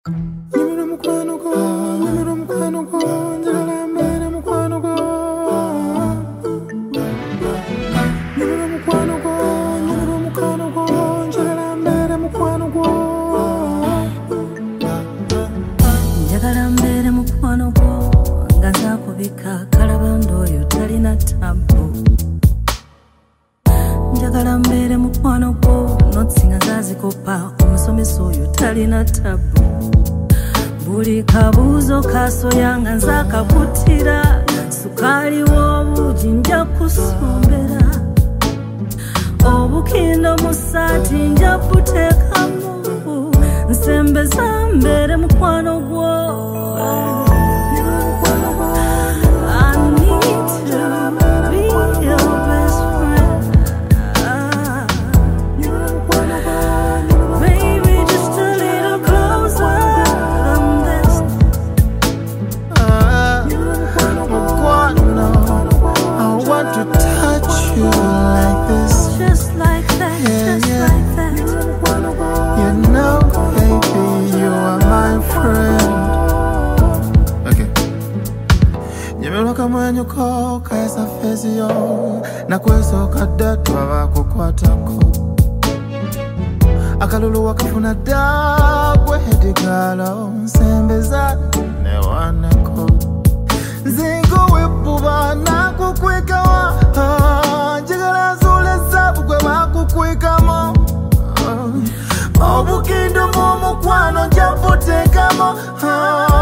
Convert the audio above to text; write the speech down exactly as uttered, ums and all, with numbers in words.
Nyamira mukwano go, nyamira mukwano go, njagala mbere mukwano go. Nyamira mukwano go, nyamira mukwano go, njagala mbere mukwano go. Njagala mbere mukwano go, nga nzakubika kalabando oyo talina tabu. Njagala mbere mukwano go, notsinga zazikopa omusomesa oyo talina tabu. Buli kabuuzo kasoya nga nzakakutira, sukali w'obuugi nja kusombera, obukindo mu ssaati nja buteekamu, nsembeza mbere mukwano gwo. Kamwenyuko kaesa fezio na kweso kadatu abakukwatako akalulu wakafuna dagwe hedigalo nsembeza newaneko zingo wepuba nakukwikawa njagala zule zabugwe bakukwikamo obukindo mu mukwano njabutekamo